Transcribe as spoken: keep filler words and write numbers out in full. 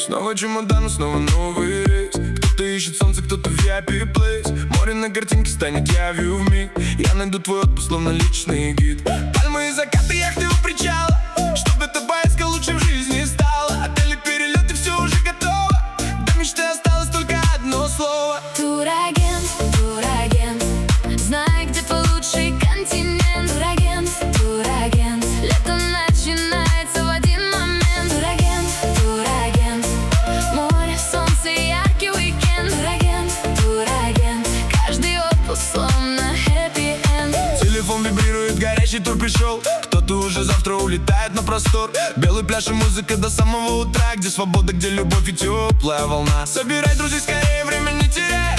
Снова чемодан, снова новый рейс. Кто-то ищет солнце, кто-то ви ай пи плейс. Море на картинке станет явью вмиг. Я найду твой отпуск, словно личный гид. Пальмы и закаты, яхты у причала. Чтобы эта поездка лучше в жизни стала. Отели, перелеты, все уже готово. До мечты осталось только одно слово. Турагент, турагент, знай, где получше континент. Турагент, турагент, лето начинается в один момент. Турагент, турагент, море, солнце, яркий уикенд. Турагент, турагент, каждый отпуск словно хэппи-энд. Телефон вибрирует, горячий тур пришел. Кто-то уже завтра улетает на простор. Белый пляж и музыка до самого утра. Где свобода, где любовь и теплая волна. Собирай друзей скорее, время не теряй.